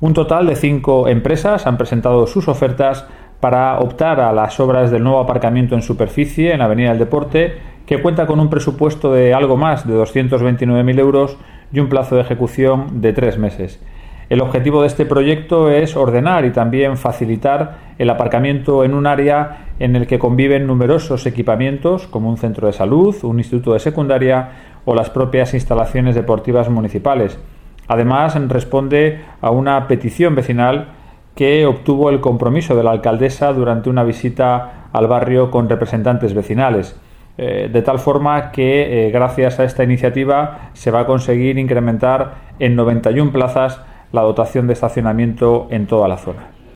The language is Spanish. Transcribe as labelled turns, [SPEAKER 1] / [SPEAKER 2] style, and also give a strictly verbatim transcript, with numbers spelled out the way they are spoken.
[SPEAKER 1] Un total de cinco empresas han presentado sus ofertas para optar a las obras del nuevo aparcamiento en superficie en la Avenida del Deporte, que cuenta con un presupuesto de algo más de doscientos veintinueve mil euros y un plazo de ejecución de tres meses. El objetivo de este proyecto es ordenar y también facilitar el aparcamiento en un área en el que conviven numerosos equipamientos como un centro de salud, un instituto de secundaria o las propias instalaciones deportivas municipales. Además, responde a una petición vecinal que obtuvo el compromiso de la alcaldesa durante una visita al barrio con representantes vecinales, eh, de tal forma que eh, gracias a esta iniciativa se va a conseguir incrementar en noventa y una plazas la dotación de estacionamiento en toda la zona.